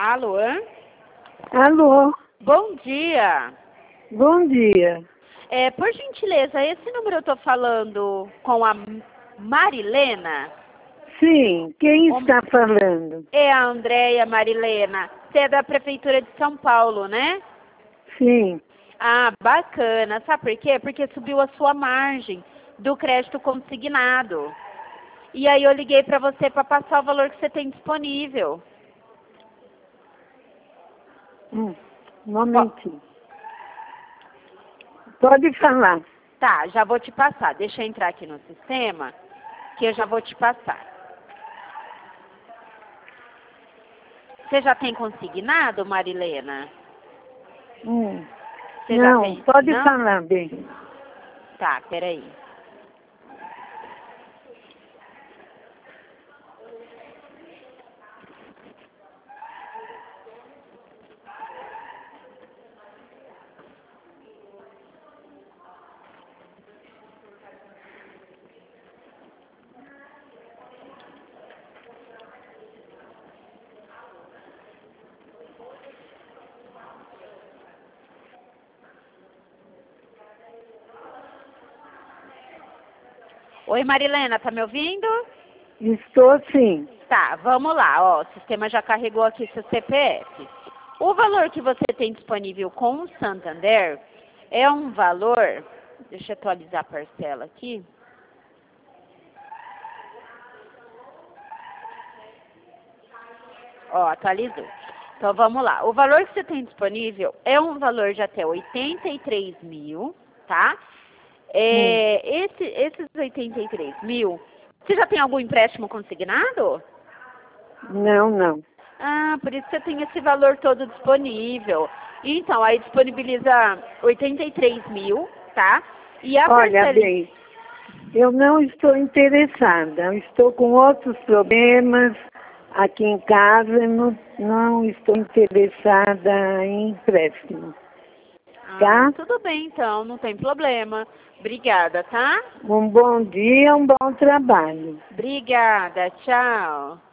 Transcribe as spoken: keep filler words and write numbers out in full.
Alô? Alô, Bom dia. bom dia. É, por gentileza, esse número eu tô falando com a Marilena? Sim, quem Ou- está falando? É a Andréia Marilena. Você é da Prefeitura de São Paulo, né? Sim. Ah, bacana. Sabe por quê? Porque subiu a sua margem do crédito consignado. E aí eu liguei para você para passar o valor que você tem disponível. Hum, um momentinho. Pode falar. Tá, já vou te passar. Deixa eu entrar aqui no sistema, que eu já vou te passar. Você já tem consignado, Marilena? Hum, Você já não, tem? pode Não? falar bem. Tá, peraí. Oi, Marilena, tá me ouvindo? Estou sim. Tá, vamos lá, ó. O sistema já carregou aqui seu C P F. O valor que você tem disponível com o Santander é um valor... Deixa eu atualizar a parcela aqui. Ó, atualizou. Então, vamos lá. O valor que você tem disponível é um valor de até oitenta e três mil, tá? Hum, É, esse, esses oitenta e três mil, você já tem algum empréstimo consignado? não, não. Ah, por isso você tem esse valor todo disponível. Então, aí disponibiliza oitenta e três mil, tá? E a Olha parcela... bem, eu não estou interessada. Eu estou com outros problemas aqui em casa. Não, não estou interessada em empréstimo. Ah, Tá? tudo bem, então, não tem problema. Obrigada, tá? Um bom dia, um bom trabalho. Obrigada, tchau.